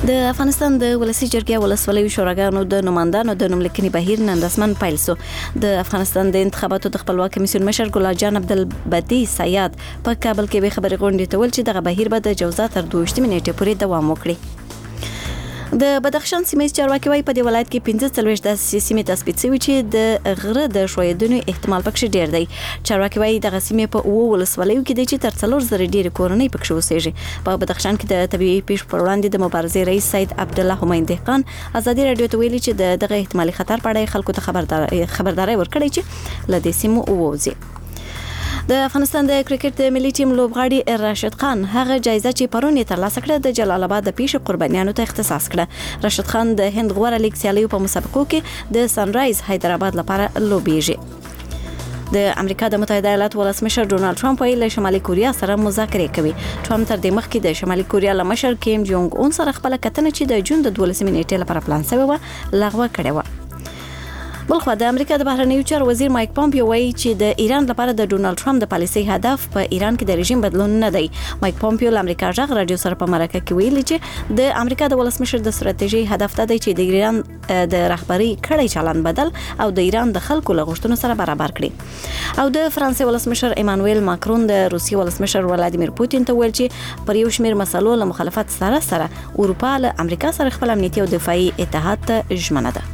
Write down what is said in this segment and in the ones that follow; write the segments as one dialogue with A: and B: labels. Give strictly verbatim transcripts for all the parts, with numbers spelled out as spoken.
A: د افغانستان د ولسی جرګې ولسوالۍ شوراګانو د نمائندانو د نوملیکنې بهیر نن رسماً پیل شو. د افغانستان د انتخاباتو د خپلواک کمیسیون مشر ګلال جان عبدالبدی سیاد په کابل کې به خبري غونډې ته ول چې دغه بهیر به د جوزا تر دوه نیټې پورې دوام وکړي. د بدخشان سیمې چارواکي وايي په دې ولایت کې پنځه څلوېښت د سیمې تثبیت شوي چې د غره د ښویېدنې احتمال پکې ډیر دی. چارواکي وايي دغه سیمې په اوه ولسوالیو کې دي چې تر څلور زره ډېرې کورنۍ پکې اوسېږي. په بدخشان کې د طبیعي پیښو پر وړاندې د مبارزې رئیس سید عبدالله همایون دهقان ازادي رادیو ته ویلي چې دغه احتمالي خطر په اړه خلکو ته خبرداري خبرداري ورکړي چې له دې سیمو ووځي. د افغانستان د کرکټ د ملي ټیم لوبغاړي راشد خان هغه جایزه چې پرون یې ترلاسه کړه د جلال آباد د پیښو قربانیانو ته اختصاص کړه. راشد خان د هند غوره لیګ سیالیو په مسابقو کې د سنرایز حیدرآباد لپاره لوبېږي. د امریکا د متحده ایالاتو ولسمشر ډونالد ټرمپ له شمالي کوریا سره مذاکرې کوي. ټرمپ تر دې مخکې د شمالي کوریا له مشر کیم جونګ اون سره خپل کتنه چې د جون د دولسمې نیټې لپاره پلان شوی و لغوه کړې و. بلخو د امریکا د بهرنیو چارو وزیر مایک پامپیو وایي چې د ایران لپاره د ډونالد ټرمپ د پالیسۍ هدف په ایران کې د رژیم بدلون نه دی. مایک پامپیو له امریکا غږ رادیو سره په مرکه کې ویلي چې د امریکا د ولسمشر د ستراتیژي هدف دا دی چې د ایران د رهبري کړی چلند بدل او د ایران د خلکو له غوښتنو سره برابر کړي. او د فرانسې ولسمشر ایمانوئل ماکرون د روسیې ولسمشر ولادیمیر پوتین ته ویل چې پر یو شمېر مسلو له مخالفت سره سره اروپا له امریکا سره خپل امنیتي او دفاعي اتحاد ته ژمنه ده.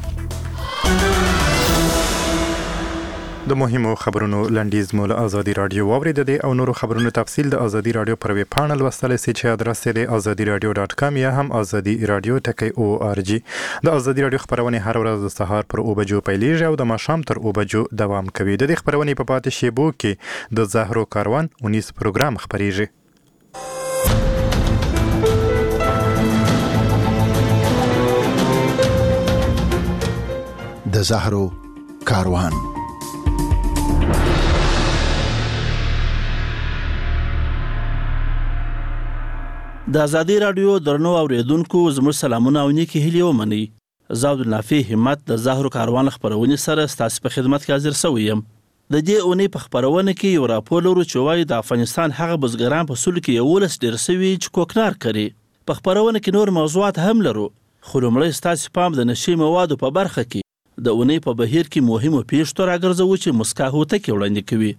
B: د مهمو خبرونو لنډیز مو له ازادي رادیو واورید دي او نورو خبرونو تفصیل د ازادي رادیو پر ویب پاڼل لوستلی سي چې ادرس یې azadi radio dot com یا هم azadi radio ټکی او ار جی. د ازادي رادیو خبرونه هر ورځ د سهار پر او بجو پیلیږي او د ماښام تر او بجو دوام کوي. د دې خبرونه په پاتې شیبو کې د زهرو کاروان اونیس پروګرام خبريږي.
C: د زهرو کاروان
D: د ازادي رادیو درنو اوریدونکو زموږ سلامونه او نیکی هیلې ومنئ. زه عبدالنافع همت د زهرو کاروان خبرونې سره ستاسو په خدمت کې حاضر شوی یم. د دې اونۍ په خبرونه کې یو راپور لرو چې وایي د افغانستان هغه بزګران په سلو کې یولس ډېر شوي چې کوکنار کري. په خبرونه کې نور موضوعات هم لرو خو لومړی ستاسو پام د نشي موادو په برخه کې د اونۍ په بهیر کې مهمو پیښو ته راګرځوو چې مسکا هوتکې وړاندې کوي.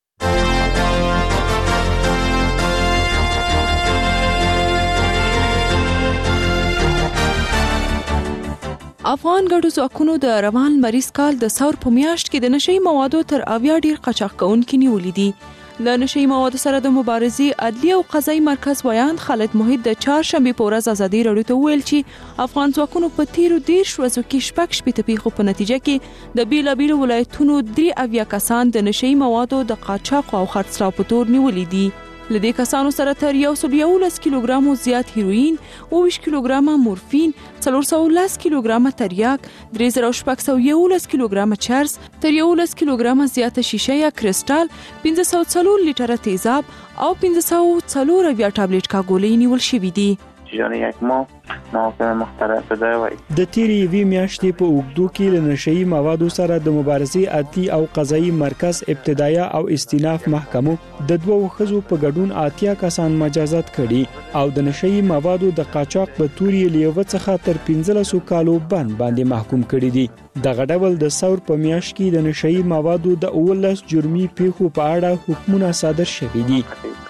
E: افغان ګډو ځواکونو د روان مریض کال د ثور په میاشت کې د نشئی موادو تر اویا ډیر قاچاق کوونکي نیولې دي. له نشئی موادو سره د مبارزې عدلي او قضایي مرکز ویاند خالد محیط د چهارشنبې په ورځ ازادي رادیو ته ویل چې افغان ځواکونو په تیرو دېرش ورځو کې شپږ شپېته پیښو په نتیجه کې د بېلابېلو ولایتونو درې اویا کسان د نشئی موادو د قاچاق او خرڅلاو په تور نیولې دي. له دې کسانو سره تر یو سل یولس کیلوګرامو زیات هیروین، اوه ویشت کیلوګرامه مورفین، څلور سوه لس کیلوګرامه تریاک، درې زره شپږ سوه یولس کیلوګرامه چرس، تر یولس کیلوګرامه زیاته شیشه یا کرسټال، پنځه سوه څلور لیټره تیزاب او پنځه سوه څلور اویا ټابلیټ کاګولۍ نیول شوي دي.
F: جان یک ماه مواد مختلف ده وای
G: د تیری وی میاشتې په اوګدو کې له نشئی موادو سره د مبارزې عدلي او قضایي مرکز ابتدایه او استیناف محکمو د دوو خزو په ګډون اتیا کسان مجازات کړي او د نشئی موادو د قاچاق په توري لیوه څخه تر پنځلسو کالو بند باندې محکوم کړي دي. دغه ډول د ثور په میاشت کې د نشئی موادو د اولس جرمي پیښو په اړه حکمونه صادر شوي دي.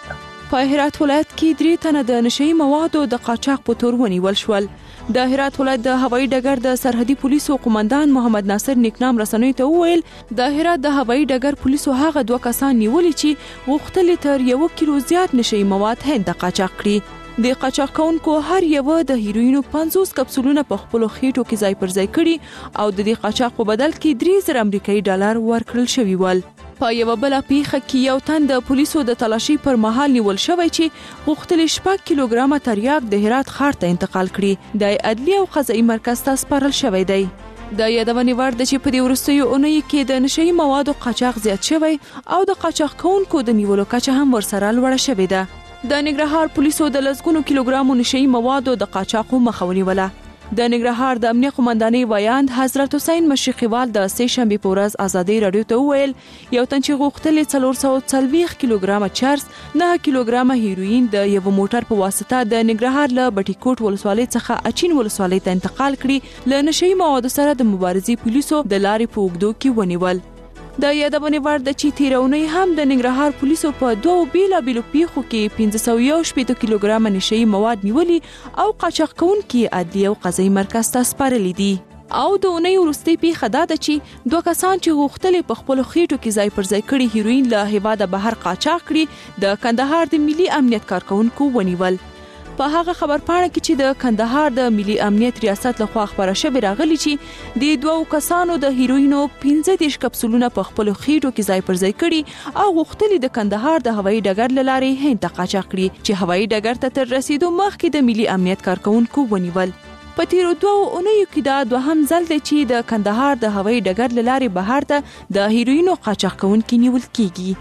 E: په هرات ولایت کې درې تنه د نشئی موادو د قاچاق په تور ونیول شول. د هرات ولایت د هوایي ډګر د سرحدي پولیسو قومندان محمد ناصر نیکنام رسنیو ته وویل د هرات د هوایي ډګر پولیسو هغه دوه کسان نیولي چې غوښتل تر یو کیلو زیات نشئی مواد هند ته قاچاق کړي. د قاچاق کوونکو هر یو د هیروینو پنځوس کپسولونه په خپل خېټو کې ځای پر ځای کړي او د دې قاچاق په بدل کې درې زره امریکایي ډالر ورکړل شوي ول. په یو بل پیښه کې یو تن د پولیسو د تلاشي پر مهال نیول شوی چې غوښتل شپږ کیلوګرامه تریاک د هرات ښار ته انتقال کړي. د عدلي او قضایي مرکز ته سپارل شوی دی. د یادونې وړ ده چې په دې وروستیو اونیو کې د نشئی موادو قاچاق زیات شوی او د قاچاق کوونکو د نیولو کچه هم ورسره لوړه شوې ده. د ننګرهار پولیسو د لسګونو کیلوګرامو نشئی موادو د قاچاقو مخه ونیوله. د ننګرهار د امنیه قومندانۍ وایاند حضرت حسین مشرقیوال د سه شنبې په ورځ ازادي رادیو ته وویل یو تن چې غوښتل څلور سوه څلوېښت کیلوګرامه چرس نه کیلوګرامه هیروین د یو موټر په واسطه د ننګرهار له بټي کوټ ولسوالۍ څخه اچین ولسوالۍ ته انتقال کړي له نشئی موادو سره د مبارزې پولیسو د لارې په اوږدو کې ونیول. د یادونې وړ ده چې تیرونی هم د ننګرهار پولیسو په دوو بیلابیلو پیښو کې پنځه سوه یو شپېته کیلوګرامه نشئی مواد نیولي او قاچاق کوونکي عدلیه او قضایي مرکز ته سپارلي دي. او د اونۍ وروستۍ پیښه دا ده چې دوه کسان چې غوښتل په خپلو خېټو کې ځای پر ځای کړي هیروین له هیواده بهر قاچاق کړي د کندهار د ملي امنیت کارکونکو ونیول. په هغه خبرپاڼه کې چې د کندهار د ملي امنیت ریاست لخوا خبره شوې راغلي چې د دوو کسانو د هیروینو پنځه دېرش کپسولونه په خپلو خېټو کې ځای پر ځای کړي او غوښتلي د کندهار د هوایي ډګر له لارې هند ته قاچاق کړي چې هوایي ډګر ته تر رسیدو مخکې د ملي امنیت کارکونکو ونیول. په تیرو دوو اونیو کې دا دوهم ځل دی چې د کندهار د هوایي ډګر له لارې بهر ته د هیروینو قاچاق کوونکي نیول کیږي.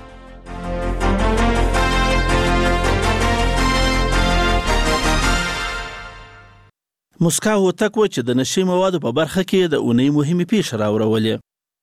D: موسکا هوتک و چې د نشي موادو په برخه کې د اونۍ مهمې پیښې راوړولې.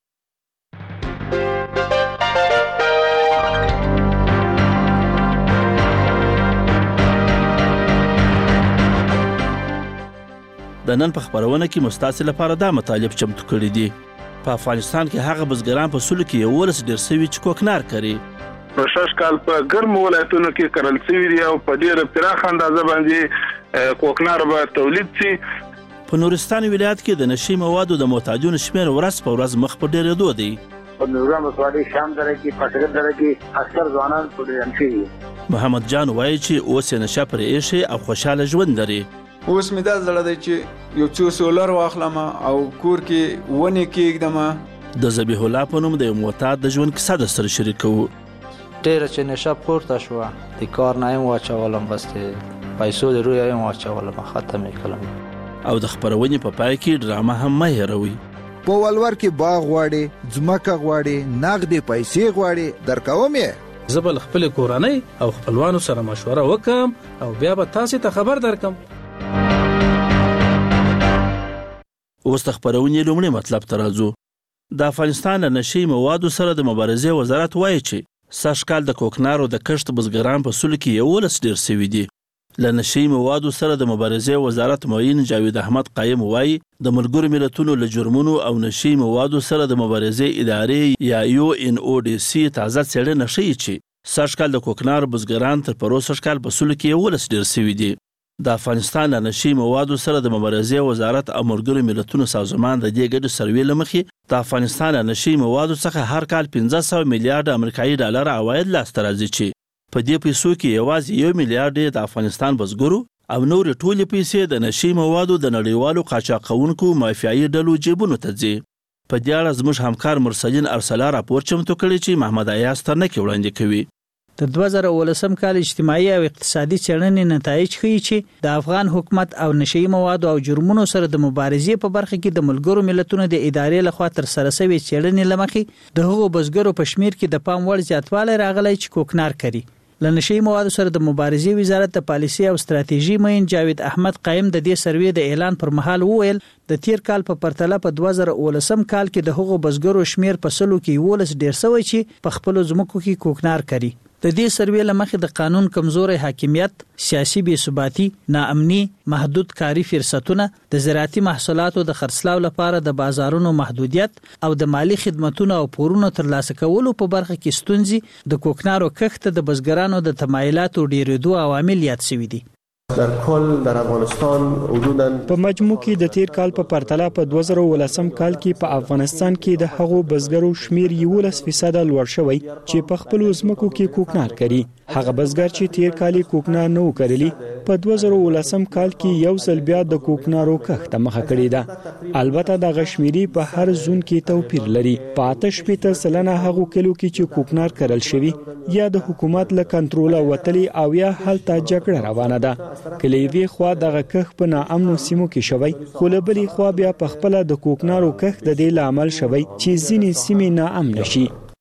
D: د نن په خبرونه کې مستاسې لپاره دا مطالب چمتو کړي دي. په افغانستان کې هغه بزګران په سلو کې یولس ډېر سوي چې کوکنار کري.
H: په شش کال په ګرمو ولایتونو کې کرل شوي دي او په ډېره پراخه اندازه باندې کوکنار به تولید شي.
D: په نورستان ولایت کې د نشي موادو د معتادینو شمېر ورځ په ورځ مخ په ډېرېدو دی.
I: په نورستان ولسوالۍ شام دره کې پټګر دره کې اکثر ځوانان پروګرام شوي.
D: محمد جان وایي چې اوس یې نشه پرې ایښې او خوشحاله ژوند لري.
J: اوس مې دا زړه دی چې یو څو سولر واخلم او کور کې ونې کېږدم.
D: د ذبیح الله په نوم د یو معتاد د ژوند کیسه در سره شریکوو.
K: ډېره چې نشه پورته شوه د کار نه یم واچولم، بس د پیسو د روی یم واچولم، ختم یې کړم.
D: او د خپرونې په پای کې ډرامه هم مه هېروئ.
C: په ولور کې باغ غواړي، ځمکه غواړي، نغدې پیسې غواړي، درکوم یې.
L: زه به له خپلې کورنۍ او خپلوانو سره مشوره وکړم او بیا به تاسې ته خبر درکم.
D: اوس د خپرونې لومړی مطلب ته راځو. د افغانستان له نشي موادو سره د مبارزې وزارت وایي چې سږ کال د کوکنارو د کښت بزګران په سلو کې یولس ډېر سوي دي. له نشي موادو سره د مبارزې وزارت معین جاوید احمد قایم وایي د ملګرو ملتونو له جرمونو او نشي موادو سره د مبارزې ادارې یا یو ان او ډي سي تازه څېړنه ښیي چې سږ کال د کوکنارو بزګران تر پروسږ کال په سلو کې یولس ډېر سوي دي. د افغانستان له نشي موادو سره د مبارزې وزارت او ملګرو ملتونو سازمان د دې ګډو سروې له مخې د افغانستان له نشي موادو څخه هر کال پنځه سوه میلیارډ امریکایي ډالر عواید لاسته راځي چې په دې پیسو کې یوازې یو میلیارډ د افغانستان بزګرو او نورې ټولې پیسې د نشي موادو د نړیوالو قاچاق کوونکو مافیایي ډلو جیبونو ته ځي. په دې اړه زموږ همکار مرسلین ارسلا راپور چمتو کړی چې محمد ایاز ترنکې وړاندې کوي.
M: د دوه زره اوولسم کال اجتماعي او اقتصادي څېړنې نتایج ښیي چې د افغان حکومت او نشئی موادو او جرمونو سره د مبارزې په برخه کې د ملګرو ملتونو د ادارې لخوا ترسره شوې څېړنې له مخې د هغو بزګرو په شمېر کې د پام وړ زیاتوالی راغلی چې کوکنار کوي. له نشئی موادو سره د مبارزې وزارت د پالیسي او ستراتیژي معین جاوید احمد قایم د دې سروې د اعلان پر مهال وویل د تیر کال په پرتله په دوه زره اوولسم کال کې د هغو بزګرو شمېر په سلو کې یولس ډېر سوی چې په خپلو ځمکو کې کوکنار کوي. د دې سروې له مخې د قانون کمزوري حاکمیت، سیاسي بې ثباتي، ناامني، محدود کاري فرصتونه، د زراعتي محصولاتو د خرڅلاو لپاره د بازارونو محدودیت او د مالی خدماتونو او پورونو ترلاسه کولو په برخه کې ستونزې د کوکنارو کښت د بزګرانو د تمایلاتو ډېرېدو عوامل یاد شوي دي.
N: در کل در افغانستان حدوداً
G: په مجموع کې د تیر کال په پرتله په دوه زره اوولسم کال کې په افغانستان کې د هغو بزګرو شمیر یولس فیصد لوړ شوی چې په خپل ځمکو کې کوکنار کوي. هغه بزګر چې تیر کال کوکنار نه وکړلی په دوه زره اوولسم کال کې یو ځل بیا د کوکنارو کښت مخه کړې ده. البته د غشمیري په هر زون کې توپیر لري. په آتش شپېته سلنه هغو کلو کې چې کوکنار کرل شوی یا د حکومت له کنټروله وتلی او یا هلته جګړه روانه ده. کله یوې خوا دغه کښت په ناامنو سیمو کې شوی، خو له بلې خوا بیا په خپله د کوکنارو کښت د دې لامل شوی چې ځینې سیمې ناامنه شي.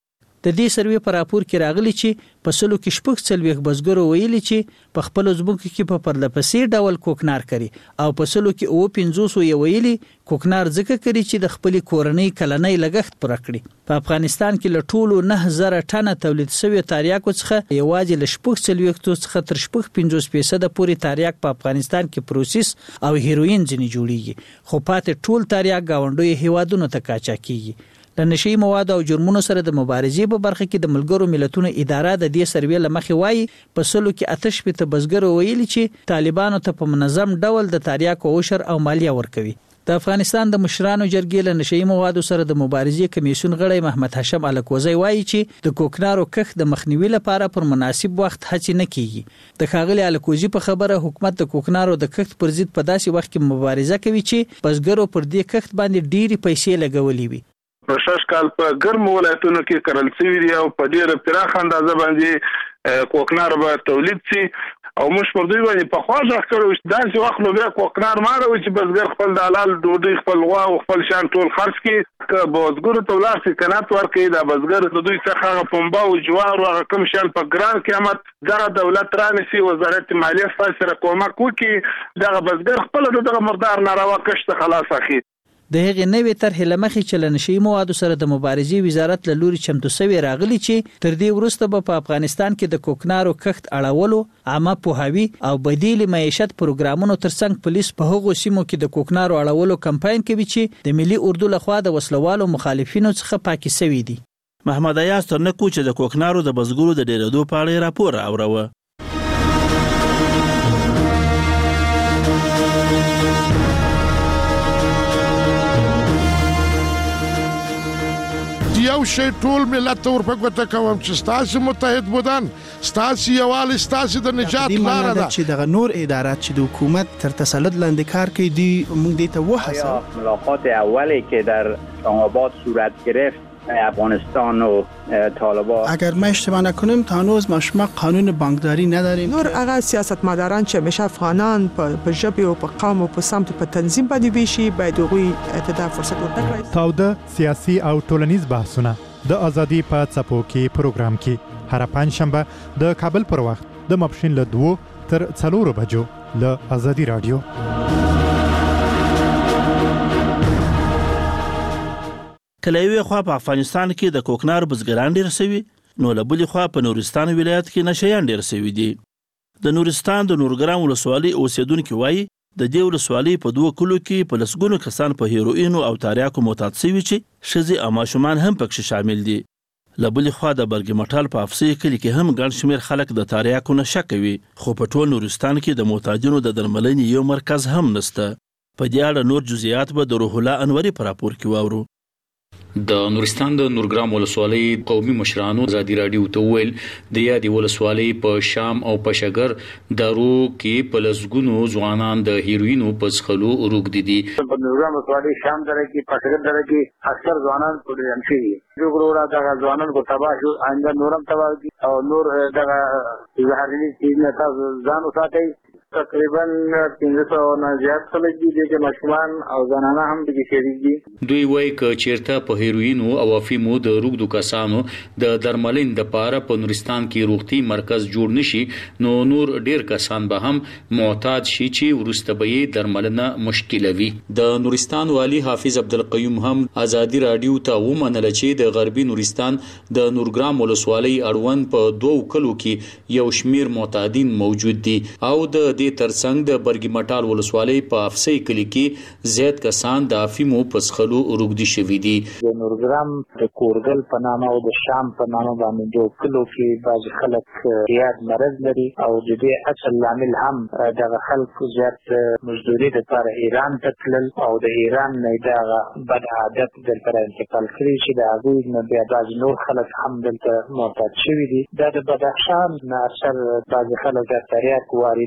M: د دې سروې په راپور کې راغلي چې په سلو کې شپږ څلوېښت بزګرو ویلي چې په خپلو ځمکو کې په پرلهپسې ډول کوکنار کوي او په سلو کې اووه پنځوسو یې ویلي کوکنار ځکه کوي چې د خپلې کورنۍ کلنۍ لګښت پوره کړي. په افغانستان کې له ټولو نه زره ټنه تولید شویو تریاکو څخه یوازې له شپږ څلوېښتو څخه تر شپږ پنځوس فیصده پورې تریاک په افغانستان کې پروسس او هیروین ځینې جوړیږي، خو پاتې ټول تریاک ګاونډیو هیوادونو ته قاچاقېږي. د نشي موادو او جرمونو سره د مبارزې په برخه کې د ملګرو ملتونو اداره د دې سروې له مخې وایي په سلو کې اته شپېته بزګرو ویلي چې طالبانو ته په منظم ډول د تریاکو عشر او مالیه ورکوي. د افغانستان د مشرانو جرګې له نشي موادو سره د مبارزې کمیسیون غړی محمد هاشم الکوزی وایي چې د کوکنارو کښت د مخنیوي لپاره پر مناسب وخت هڅې نه کیږي. د ښاغلي الکوزی په خبره حکومت د کوکنارو د کښت پر ضد په داسې وخت کې مبارزه کوي چې بزګرو پر دې کښت باندې ډېری پیسې لګولې وي.
H: په شش کال په ګرم ولایتونو کې کرل شوي دي او په ډېره پراخه اندازه باندې کوکنار به تولید شي او موږ پر دوی باندې پخوا غږ کړو چې داسې وخت نو بیا کوکنار ماړوي چې بزګر خپل د حلال ډوډۍ خپل غوا او خپل شیان ټول خرڅ کړي، که بزګرو ته ولاړ شي قناعت ورکړي دا بزګر د دوی څخه هغه پنبه او جوار او هغه کوم شیان په ګران قیمت دغه دولت رانیسي، وزارت مالیه ستاسو سره کومک وکړي، دغه بزګر خپل دغه مردار ناروا کښت خلاص اخلي.
M: د هغې نوې طرحې له مخې چې له نشي موادو سره د مبارزې وزارت له لوري چمتو شوې راغلي چې تر دې وروسته به په افغانستان کې د کوکنارو کښت اړولو، عامه پوهاوي او بدیل معیشت پروګرامونو ترڅنګ پولیس په هغو سیمو کې د کوکنارو اړولو کمپاین کوي چې د ملي اردو لخوا د وسلوالو مخالفینو څخه پاکې شوي دي.
D: محمد ایاز ترنکو چې د کوکنارو د بزګرو د ډېرېدو په اړه راپور اوروه.
O: یو شی ټول ملت ته ورپګوته کوم چې ستاسو متحد بودن، ستاسو یووالی، ستاسو د نجات لاره ده.
P: چې دغه نور ادارات چې د حکومت تر تسلط لاندې کار کوي دی موږ دې ته وهڅوو.
Q: ملاقات اولی که در اسلام‌آباد صورت گرفت افغانستان و طالبان،
P: اگر ما اشتباه نکنیم تا هنوز ما شما قانون بانکداری نداریم.
R: نور هغه سیاستمداران چې همیشه افغانان په ژبه او په قوم او په سمت په تنظیم باندې ویشي باید هغوی ته فرصت ورکړي.
B: تاوده سیاسي او ټولنیز بحثونه د ازادي په څپو کې پروګرام کې هر پنځشنبه د کابل پر وخت د ماپښین له دوه تر څلورو بجو له ازادي رادیو.
D: کله یوې خوا په افغانستان کې د کوکنار بزګران ډېر شوي، نو له بلې خوا په نورستان ولایت کې نشیان ډېر شوي دي. د نورستان د نورګرام ولسوالۍ اوسیدونکي وایي د دې ولسوالۍ په دوه کلو کې په لسګونو کسان په هیروینو او تریاکو معتاد شوي چې ښځې او ماشومان هم پکې شامل دي. له بلې خوا د برګ مټال په افسي کلي کې هم ګڼ شمېر خلک د تریاکو نشه کوي، خو په ټول نورستان کې د معتادینو د درملنې یو مرکز هم نشته. په دې اړه نور جزئیات به د روح الله انوري په راپور کې واورو.
S: د نورستان د نورګرام ولسوالۍ قومي مشرانو ازادي رادیو ته ویل د یادې ولسوالۍ په شام او پشګر دارو کې په لسګونو ځوانان د هیروینو په څښلو روږدي دي.
I: په نورګرام ولسوالۍ شام دره کې پشګر دره کې اکثر ځوانان پولیسان شي جو ګورا دا ځوانان کو تباہ شو آینده نورم تباہ دي او نور دا زهرجنې چیز نه تاسو ځان وساتئ. تقریبا پنځه سوه نه زیات خلک دي چې ماشومان او زنانه هم دغه شریک دي.
S: دوی وایي چې چیرته په هیروینو او افیمو د روږدو کسانو د درملین د پاره په نورستان کې روغتي مرکز جوړ نشي، نو نور ډیر کسان به هم معتاد شي چې ورسته به درملنه مشکل وي. د نورستان والی حافظ عبدالقیوم هم ازادي رادیو ته ومنل چې د غربي نورستان د نورګرام ولسوالۍ اړوند په دوه کلو کې یو شمیر معتادین موجود دي او د دې ترڅنګ د برګ مټال ولسوالۍ په افسي کلي کې زیات کسان د افیمو په څښلو روږدي شوي دي.
I: د نورګرام د کورګل په نامه او د شام په نامه باندې دوه کلو کې بعض خلک زیات مرض لري او د دې اصل لامل هم دغه خلک زیات مزدوري لپاره ایران ته تلل او د ایران نه دغه بد عادت دلته انتقال کړي چې د هغوی نه بیا بعض نور خلک هم دلته معتاد شوي دي. دا د بدخشان نه اکثر بعض خلک د تریاک واردوي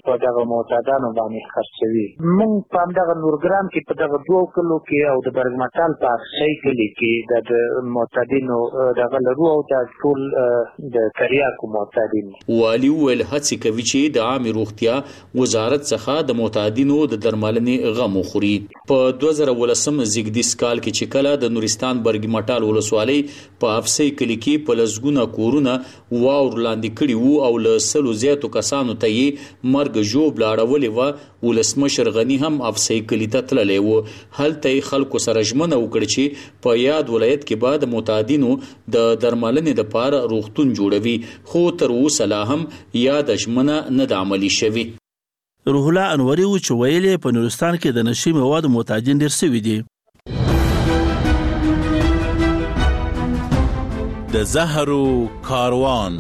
I: په دغه معتادانو باندې خرڅوي. موږ په همدغه نورګرام کې په دغه دوو کلو کې او د برګمټال په اقصی کلي کې د معتادینو دغه لرو او د ټول د تریاکو معتادین.
S: والي ویل هڅې کوي چې د عامه روغتیا وزارت څخه د معتادینو د درملنې غم وخوري. په دوه زره ولسم زیږدیز کال کې چې کله د نورستان برګمټال ولسوالۍ په افسي کلي کې په لسګونه کورونه واور لاندې کړي وو او له سلو زیاتو کسانو ته یې مرګ ژوب لاړولې وه. ولسمشر غني هم افسي کلي ته تللی و. هلته یې خلکو سره ژمنه وکړه چې په یاد ولایت کې به د معتادینو د درملنې دپاره روغتون جوړوي، خو تر اوسه لا هم یاده ژمنه نه ده عملي شوې.
D: روح الله انوري و چې ویل یې په نورستان کې د نشي موادو معتادین ډېر سوي دي.
T: د زهرو کاروان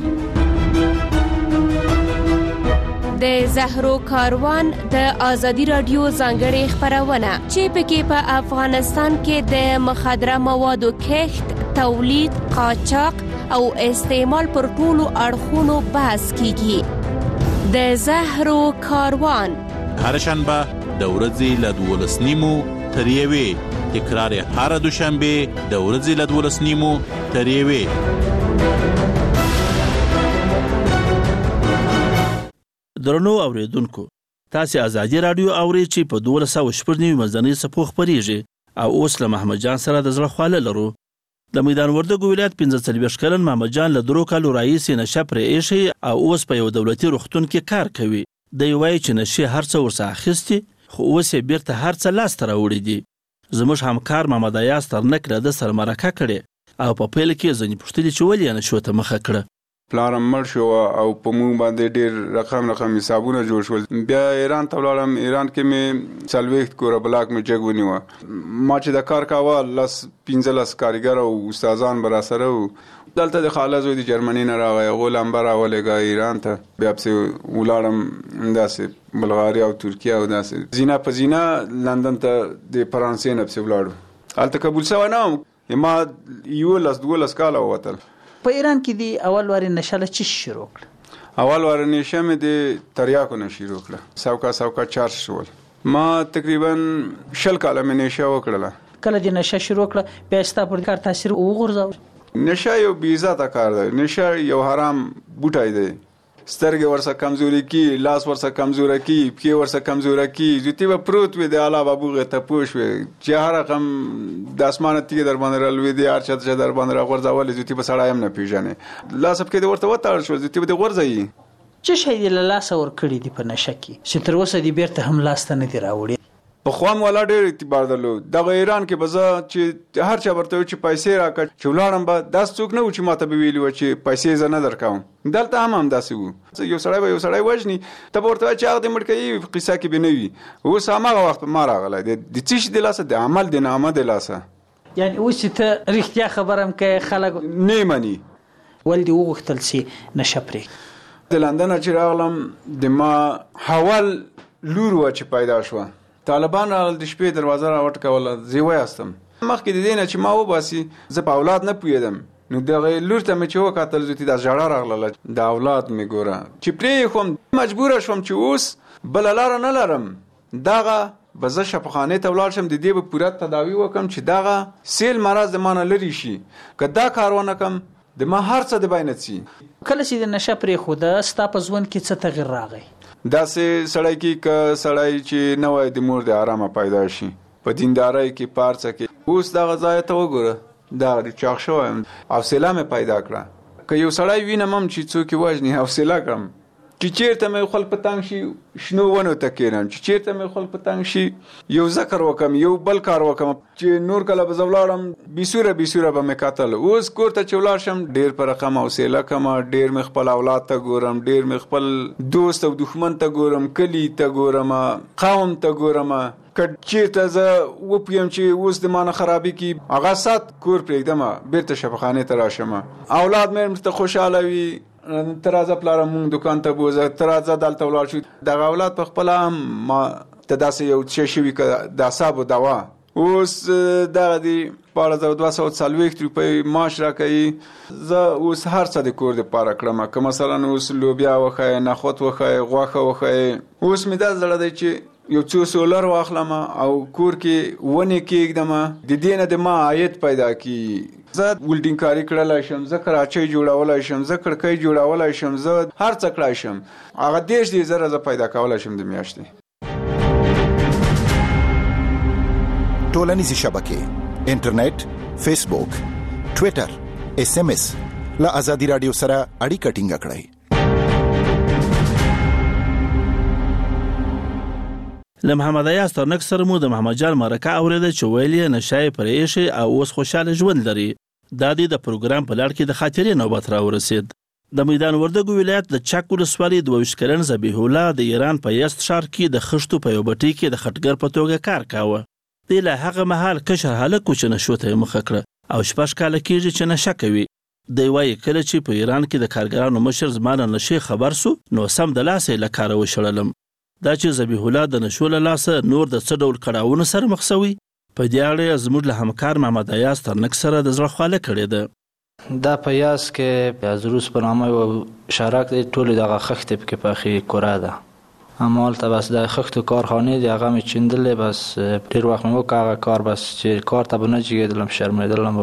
U: د زهرو کاروان د ازادي رادیو ځانګړې خپرونه چې پکې په افغانستان کې د مخدره موادو کښت، تولید، قاچاق او استعمال پر ټولو اړخونو بحث کیږي. د زهرو کاروان
T: هر شنبه د ورځې له دولس نیمو تر یوې، تکرار هر دوشنبه د ورځې له دولس نیمو تر یوې.
D: درنو اوریدونکو، تاسو ازادي رادیو اورئ چې په دولس سوه شپږ نوي مزنۍ څپو خپرېږي او اوس له محمد جان سره د زړه خواله لرو. د میدان وردګو ولایت پنځه څلوېښت کلن محمد جان له درو کالو راهیسې نشه پرې ایښی او اوس په یو دولتي روغتون کې کار کوي. دی وایي چې نشې هر څه ورڅخه اخیستي، خو اوس یې بیرته هر څه لاسته راوړي دي. زموږ همکار محمد ایاز ترنک له ده سره مرکه کړې او په پیل کې ځینې پوښتلي چې ولې یې نشو ته مخه کړه.
J: پلارم مړ شو او په موږ باندې ډېر رقم رقم حسابونه جوړ شول. بیا ایران ته ولاړم. ایران کې مې څلوېښت کوره بلاک مې جګ ونیوه. ما چې د کار کاوه لس پنځلس کارګر او استادان به راسره وو. دلته د خاله زوی د جرمني نه راغی، هغو لمبه راولېږه ایران ته. بیا پسې ولاړم داسې بلغاریا او ترکیه او داسې زینه په زینه لندن ته د فرانسې نه پسې ولاړو. هلته قبول سوی نه وم. ما یولس دولس کاله ووتل.
M: په ایران کې دی اول وارې نشه له څه شروع کړه؟
J: اول وارې نشه مې د تریاکو نه شروع کړه. سوکا سوکا چارج شول. ما تقریبا شل کاله مې نشه وکړله.
M: کله چې نشه شروع کړه بیا ستا پر کار تاثیر وغورځاوه؟
J: نشه یو بې عزته کار دی. نشه یو حرام بوټی دی. سترګې ورسه کمزوري کی، لاس ورسه کمزوره کی، پښې ورسه کمزوره کی. زوتی به پروت وي د اعلی بابوغې ته پوه شوې چې هر رقم د اسمانه تیږې در باندې رالوېدې، هر چا چې در باندې راغورځولې زوتی به سړی هم نه پېژنې. لاس پښې دې ورته وتړل شول، زوتی به دې غورځوي.
M: څه شی دې له لاسه ورکړي دي په نشه کې چې تر اوسه دې بیرته هم لاسته نه دي راوړي؟
J: پخوا مې والا ډېر اعتبار درلود. دغه ایران کې به زه چې هر چا ورته وي چې پیسې راکړه چې ولاړم به داسې څوک نه و چې ما ته به ویلي وه چې پیسې زه نه درکوم. دلته هم همداسې وو. یو سړی به یو سړی وژني، ته به ورته وایې چې هغه دې مړ کوي، قصه کې به نه وي. اوس هماغه وخت ما راغلی دی. د څه شي د لاسه؟ د عمل د نامه د لاسه.
M: یعنې اوس چې ته رښتیا خبره هم کوې خلک
J: نه مني.
M: ولې دې وغوښتل چې نشه پرېږدي؟
J: د لندن چې راغلم د ما حول لور وه چې پیدا شوه. طالبان راغلل، د شپې دروازه را وټکوله، زه وایستم. مخکې د دې نه چې ما وباسي زه په اولاد نه پوهېدم. نو دغه لور ته مې چې وکتل زوتي دا ژړا راغله د اولاد مې ګوره چې پرېښوم. مجبوره شوم چې اوس بله لاره نه لرم. دغه به زه شفاخانې ته ولاړ شم، د دې به پوره تداوي وکړم چې دغه سیل مرض د ما نه لرې شي. که دا کار ونه کړم د ما هر څه د بای نه ځي.
M: کله چې د نشه پرېښوده ستا په ژوند کې څه تغیر راغی؟
J: داسې سړی کې که سړی چې نه وای د مور د آرامه پیدا شي، په دیندارۍ کې پارڅه کې. اوس دغه ځای ته وګوره، دغه د چاق شوی یم. حوصله مې پیدا کړه. که یو سړی وینم هم چې څوک یې وژني، حوصله کړم. چې چیرته مې خپل په تنګ شي شنو ونو ته کښېنم، چې چیرته مې خپل په تنګ شي یو ذکر وکړم، یو بل کار وکړم. چې نور کله به زه ولاړم بیسوره بیسوره به مې کتل. اوس کور ته چې ولاړ شم ډېر په رقم حوصله کمه، ډېر مې خپل اولاد ته ګورم، ډېر مې خپل دوست او دښمن ته ګورم، کلي ته ګورم، قوم ته ګورم. که چیرته زه وپویم چې اوس د ما نه خرابي کي، هغه ساعت کور پرېږدم بیرته شفاخانې ته راشم. اولاد مې ورته خوشحاله وي، ته راځه پلاره مونږ دکان ته بوځه، ته راځه دلته ولاړ شو. دغه اولاد په خپله هم ما ته داسې یو څه شوي که د اعصابو دوا اوس دغه دی شپاړس زره دوه سوه څلوېښت روپۍ معاش راکوي. زه اوس هر څه د کور دپاره کړم، که مثلا اوس لوبیا وښیې، نخود وښیې، غوښه وښیې. اوس مې دا زړه دی چې یو څو سولر واخلم او کور کې ونې کېږدم، د دې نه د ما عاید پیدا کړي. زه ولډینګ کاري کړلی شم، زه کراچۍ جوړولی شم، زه کړکۍ جوړولی شم، زه هر څه کړی شم. هغه دېرش دېرش زره زه پیدا کولی شم د میاشتې.
A: ټولنیزې شبکې، انټرنیټ، فیسبوک، ټویټر، اس ام اس له ازادي راډیو سره اړیکه ټینګه کړئ.
D: له محمد ایاز ترنک سره مو د محمد جان مرکه اورېده چې ویل یې نشه یې پرې ایښې او اوس خوشحاله ژوند لري. دا د پروګرام په لړ کې د خاطرې نوبت راورسېد. د میدان وردګو ولایت د چک ولسوالۍ دوه ویشت کلن ذبیح الله د ایران په یزد ښار کې د خښتو په یو بټۍ کې د خټګر په توګه کار کاوه. دی له هغه مهال کشر هلک و چې نشو ته یې مخه کړه او شپږ کاله کېږي چې نشه کوي. دی وایي کله چې په ایران کې د کارګرانو مشر زما له نشې خبر سو نو سم د لاسه یې له کاره وشړلم. دا چې ذبیح الله د نشو له لاسه نور د څه ډول کړاوونو سره مخ سوي، په دې اړه زموږ له همکار محمد ایاز ترنک سره د زړه خواله کړې ده.
K: دا په یاز کې ازروس په نامه یو شراک دی، ټولې دغه خښتې پکې پخې کوره ده. همالته بس د خښتو کارخانې دی، هغه مې چیندلې. بس ډېر وخت مې وکړ هغه کار، بس چې کار ته به نه جګېدلم، شرمېدلم.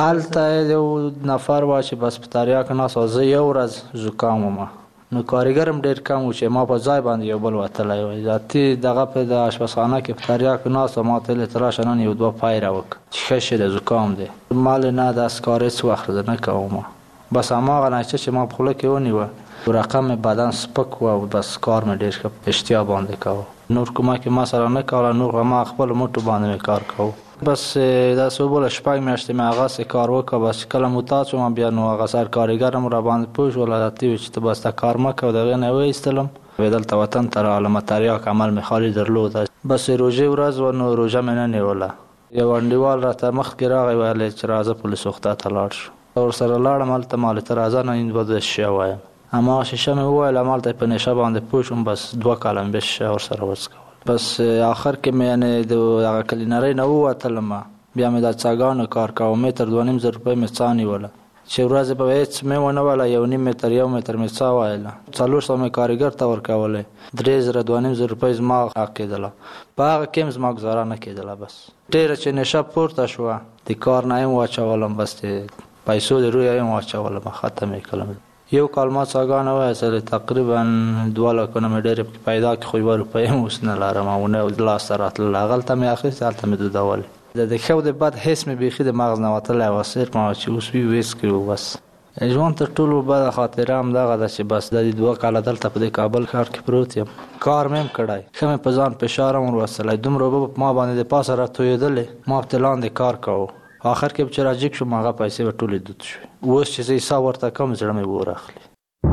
K: هلته یو نفر وه چې بس په تریاک ناست و، زه یو ورځ زکام وم، نو کارګر هم ډېر کم و چې ما په ځای باندې یو بل وتلی وی. ذاتي دغه په د اشپزخانه کې په تریاک ناست و، ما ته ویلې ته راشه نن یو دوه پای راوکړه چې ښه شي د زکام دی. ما ویلې نه داسې کار هېڅ وخت زه نه کوم. بس هماغه نایچه چې ما په خوله کې ونیوه، رقم مې بدن سپک و او بس کار مې ډېر ښه په اشتیا باندې کوه. نور کومک یې ما سره نه کوله، نور ما خپلو مټو باندې مې کار کوه. بس داسې وبوله شپږ میاشتې مې هغسې کار وکړه. بس کله معتاد شوم بیا نو هغه سر کارګر هم راباندې پوه شول، عادتي وي چې ته بس دا کار مه کوه. د هغې نه یې وایستلم، دلته وطن ته راغلم. تریاک عمل مې خالي درلوده. بس روژې ورځ وه نو روژه مې نه نیوله. یو انډیوال راته مخکې راغی، ویلی چې راځه پولیس روغتیا ته لاړ شو. ورسره لاړم، هلته ما ورته راځه نن به د شیشه وایم. هماغه شیشه مې وویل، همالته په نشه باندې پوه شوم. بس دوه کاله مې بیا شیشه ورسره وڅکول. بس آخر کې مې یعنې د هغه کلینرۍ نه ووتلم، بیا مې دا څاګانو کار کوه. متر دوه نیم زره روپۍ مې څا نیوله چې ورځې به هېڅ مې ونه وله. یو نیم متر یو متر مې څا وایله. څلور سوه مې کارګر ته ورکولی، درې زره دوه نیم زره روپۍ زما حق کېدله. په هغه کې هم زما ګزاره نه کېدله. بس ډېره چې نشه پورته شوه، د کار نه یم واچولم، بس د پیسو د رویه یم واچولم، ختم یې کړم. یو کال ما څاګانې وایستلې، تقریبا دوه لکونه مې ډېرې پکې پیدا کړې، خو یوه روپۍ هم اوس نه لرم او نه لاسته راتلله. هغلته مې اخیستې، هلته مې دودولې. د ښه او د بد حس مې بیخي د مغز نه وتلی و، صرف ما چې اوس وي ویس کړي. بس ژوند تر ټولو بده خاطره هم دغه ده چې بس د دوه کاله دلته په دې کابل ښار کې پروت یم. کار مې هم کړی، ښه مې په ځان فشار هم وروستلی. دومره اوبه په ما باندې د پاسه راتویېدلې، ما پرې لاندې کار کوو. آخر کې چې راجګ شوم، هغه پیسې به ټولې دود شوې. اوس چې زه حساب ورته کوم، زړه مې اور اخلي.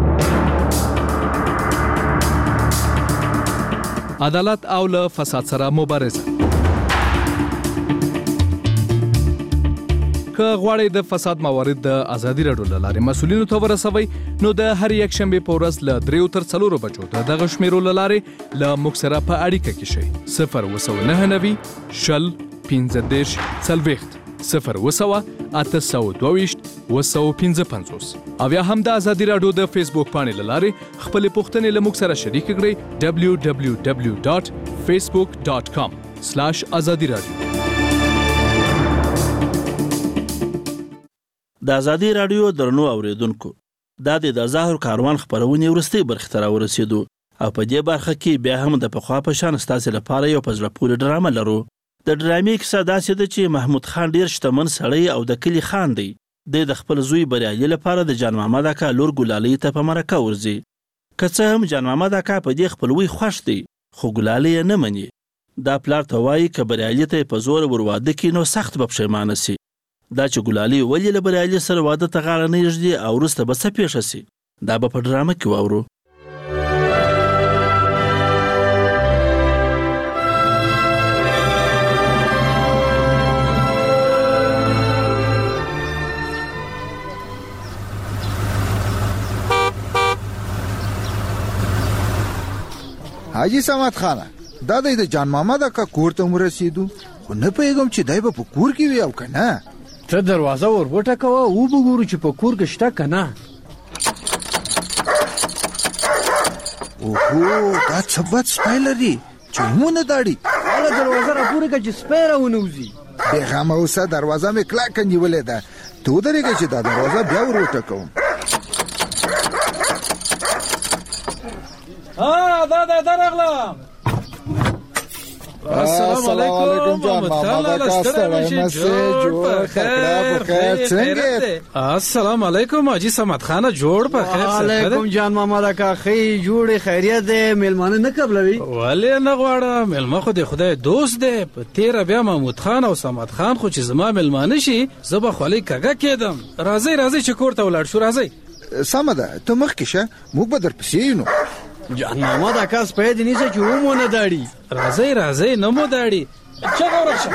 V: عدالت او له فساد سره مبارزه. که غواړئ د فساد موارد د ازادي راډیو له لارې مسؤلینو ته ورسوئ، نو د هر یک شنبې په ورځ له دریو تر څلورو بجو د دغه شمیرو له لارې له موږ سره په اړیکه کې شئ. صفر اوه سوه نهه نوي شل پنځه دېرش څلوېښت، صفر اوه سوه اته سوه دوه ویشت اوه سوه پنځه پنځوس. او یا هم د ازادي راډیو د فیسبوک پاڼې له لارې خپلې پوښتنې له موږ سره شریک کړئ. ډبلیو ډبلیو ډبلیو ډاټ فیسبوک ډاټ کام سلاش ازادي راډیو.
D: د ازادي راډیو درنو اوریدونکو، دا د ظاهر کاروان خبرونې وروستۍ برخې ته راورسېدو او په دې برخه کې بیا هم د پخوا په شان ستاسې لپاره یو په زړه پورې ډرامه لرو. د ډرامې کیسه داسې ده چې محمود خان ډېر شتمن سړی او د کلي خان دی. دی د خپل زوی بریالي لپاره د جان محمد اکا لور ګلالۍ ته په مرکه ورځي. که څه هم جان محمد اکا په دې خپلوي خوښ دی، خو ګلالۍ یې نه مني. دا پلار ته وایي که بریالي ته په زور ور واده کړي نو سخت به پښیمانه سي. دا چې ګلالۍ ولې له بریالي سره واده ته غاړه نه ایږدي او وروسته به څه پیښه سي، دا به په ډرامه کې واورو.
C: حاجی صمد خانه، دا د جان محمد اکا کور ته ورسېدو، خو نه پوهېږم چې دی به په کور کې وي او که نه.
E: ته دروازه ور وټکوه او به ګورو چې په کور کې شته که نه.
C: اوهو دا څه بد سپی لري چې ومونه داړي.
E: هله دروازه را پورې کړه چې سپی را ونوځي.
C: بېغمه اوسه، دروازه مې کلکه نیولې ده. ته ودرېږه چې دا دروازه بیا ور وټکوم.
L: ها دا دا درغلم. السلام علیکم جان محمد کا ستړی جوړ په خیر څنګه؟ السلام علیکم حاجی صمد خان جوړ په خیر.
E: علیکم جان محمد کا خی جوړ خیریت ده. ملمانه نه قبلوي
L: ولې نه غواړم؟ ملما خو د خدای دوست دی. په تیر بیا محمود خان او صمد خان خو چې زما ملمانه شي زه به خولي کګه کېدم. راځي راځي چې کور ته ولاړ شو. راځي
C: سمه ده، ته مخکې شه، موږ به درپسې یو.
E: جان محمد اکا سپی دې نیسه چې ومونه داړي.
L: راځئ راځئ نه مو داړي. چغه ورشه.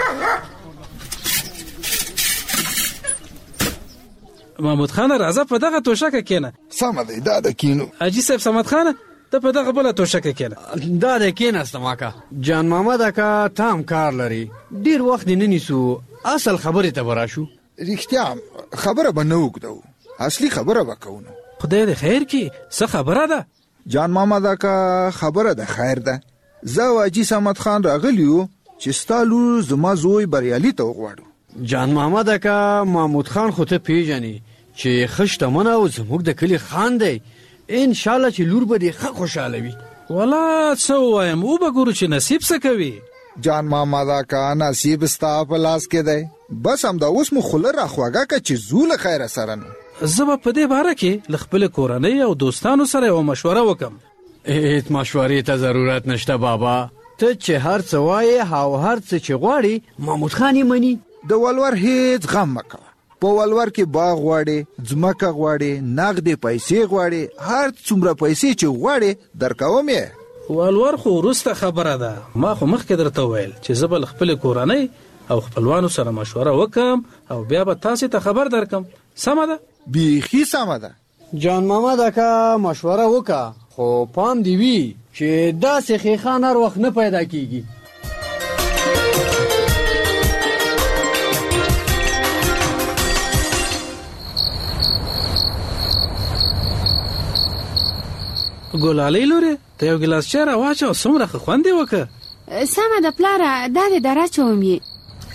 L: محمود خان راځه په دغه توشکه کېنه.
C: سمه دی دا د کینو.
L: حاجي صاحب صمد خان ته په دغه بله توشکه کېنه.
E: دا د کېناستم اکا. جان محمد اکا تام کار لري، ډېر وخت نه نیسو. اصل خبرې ته به راشو.
C: رښتیا خبره به نه اوږدوو، اصلي خبره به کوو.
L: خدای دې خیر کړي. څه خبره ده؟
C: جان محمد اکا خبره ده خیر ده. زه او حاجي صمد خان راغلی یو چې ستا لور زما زوی بریالي ته وغواړو.
E: جان محمد اکا محمود خان خو ته پیژنې چې ښه شتمن او زموږ د کلي خان دی. انشاءالله چې لور به دې ښه خوشحاله وي.
L: والا څه ووایم، او به ګورو چې نصیب څه کوي.
C: جان محمد اکا نصیب ستا په لاس کې دی. بس همدا اوس مو خوله راخواږه که چې زو له خیره سره نو.
L: زه به په دې باره کې له خپلې کورنۍ او دوستانو سره یوه مشوره وکم.
E: هیڅ مشورې ته ضرورت نشته بابا. ته چې هر څه وایې او هر څه چې غواړي محمود خان یې مني.
C: د ولور هیڅ غم مه کوه. په ولور کې باغ غواړې، ځمکه غواړې، نغدې پیسې غواړې، هر څومره پیسې چې غواړې درکوم یې.
L: ولور خو وروسته خبره ده. ما خو مخکې درته ویل چې زه به له خپلې کورنۍ او خپلوانو سره مشوره وکم او بیا به تاسې ته خبر درکم. سمه ده؟
C: بیخي سمه ده.
E: جان محمد اکا مشوره وکا، خو پام دی وی چې داسې خیخان هر وخت نه پیدا کیږي.
L: ګلالۍ لورې ته یو ګیلاس چای راواچوه. څومره ښه خوند یې وکړه.
F: سمه ده پلاره، دا دې دراچوم یې.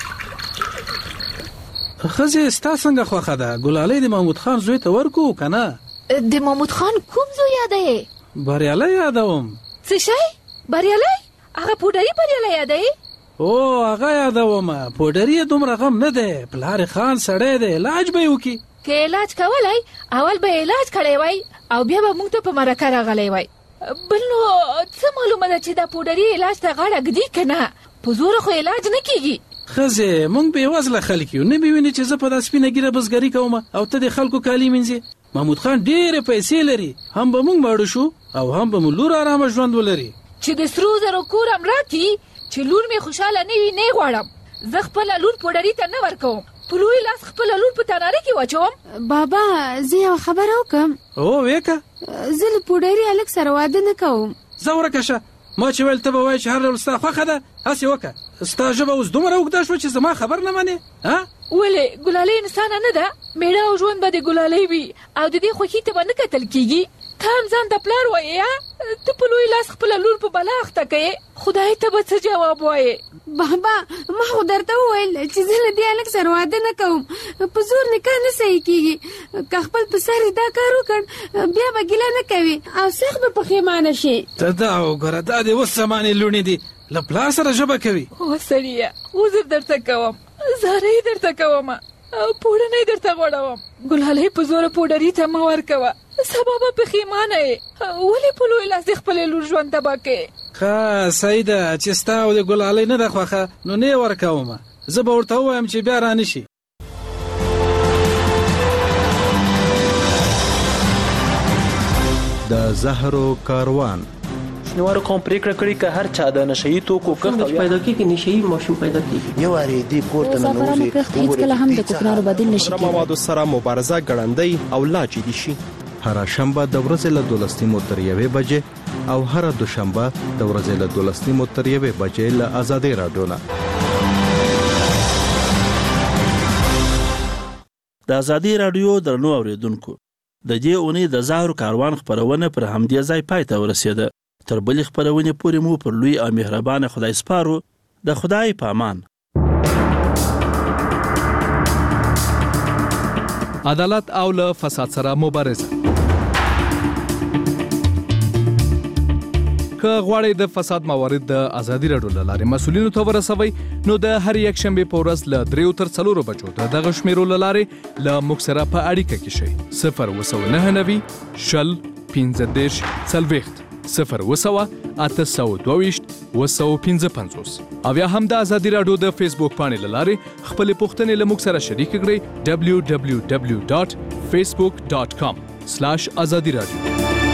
L: ښځې ستا څنګه خوښه ده؟ ګلالۍ د محمود خان زوی ته ورکو که نه؟
F: د محمود خان کوم زوی یادوې؟
L: بریالی یادوم.
F: څه شی؟ بریالی؟ هغه پوډري بریالی یادوې؟
L: او هغه یادومه. پوډري یې دومره غم نه دی. پلار خان سړی دی، علاج به یې وکړي.
F: که علاج کولی اول به علاج کړی وای او بیا به موږ ته په مرکه راغلی وای. بل نو څه معلومه ده چې دا پوډري علاج ته غاړه ږدي که نه؟ په زوره خو علاج نه کیږي.
L: ښځې موږ بېوزله خلک یو، نه مې وینې چې زه په دا سپینه ګیره بزګري کوم او ته د خلکو کالي مینځې. محمود خان ډېرې پیسې لري، هم به موږ ماړه شو او هم به مو لور ارامه ژوند ولري.
F: چې د سرو زرو کور هم راکړي چې لور مې خوشحاله نه وي نه غواړم. زه خپله لور پوډري ته نه ورکوم. په لوی لاس خپله لور په تناره کې واچوم. بابا زه یوه خبره وکړم.
L: او ویکه.
F: زه له پوډري هلک سره واده نه کوم.
L: ځه ورکه شه. ما چې ویل ته به وایې چې هر ډول ستا خوښه ده، هسې وکړه. ستا ژبه اوس دومره اوږده شوه چې زما خبر نه منې.
F: ولې ګلالۍ انسانه نه ده؟ میړه او ژوند به د ګلالۍ وي او د دې خوښي ته به نه کتل کېږي. ته هم ځان د پلار وایې. ته په لوی لاس خپله لور په بلا اخته کوې. خدای ته به څه جواب وایې؟ بابا ما خو درته وویل چې زه له دې هلک سره واده نه کوم. په زور نکاح نه صحیح کېږي. که خپل په سر یې دا کار وکړ بیا به ګیله نه کوي او سخت به پښیمانه شي.
L: ته دا وګوره، دا دې اوس زمانې لوڼې دي، له پلار سره ژبه کوي.
F: او سړیه عذر درته کوم، زارۍ درته کوم او پوړنۍ درته غوړوم. ګلالۍ په زوره پوډري ته مه ورکوه، سبا به پښیمانه یې. ولې په لوی لاس د خپلې لور ژوند تباه کوې؟
L: ښه صحیح ده چې ستا او د ګلالۍ نه ده خوښه نو نه یې ورکومه. زه به ورته ووایم چې بیا را نه شي.
W: د زهرو کاروان
X: شنوارو قوم پریکړه کړې که هر چا د نشئی توکو کښت پیدا کیږي نشئی ماشوم پیدا کیږي.
W: یو واری دی کوټه نه نوځي
F: هیڅ کله هم د کوکنارو بدیل نشي کېدای.
W: موادو سره مبارزه ګړندۍ او لا جدي شي. هر شنبه د ورځې له دولس نیمو تر یوې بجې او هر دوشنبه د ورځې له دولس نیمو تر یوې بجې له آزادۍ راډیو نه.
D: د ازادي رادیو درنو اوریدونکو د دې اونۍ د زهرو کاروان خبرونه پر همدې ځای پای ته ورسېده. تر بلې خبرونې پورې مو پر لوی او مهربان خدای سپارو. د خدای په امان.
V: عدالت او له فساد سره مبارزه. که غواړئ د فساد موارد د ازادي راډیو له لارې مسؤلینو ته ورسوئ نو د هر یک شنبې په ورځ له دریو تر څلورو بجو د دغه شمیرو له لارې له موږ سره په اړیکه کې شئ. صفر اووه سوه نهه نوي شل پنځه دېرش څلوېښت صفر اووه سوه اته سوه دوه ویشت اووه سوه پنځه پنځوس او یا هم د ازادي راډیو د فیسبوک پاڼې له لارې خپلې پوښتنې له موږ سره شریکې کړئ. ډبلیو ډبلیو ډبلیو ډاټ فیسبوک ډاټ کام سلاش ازادي راډیو.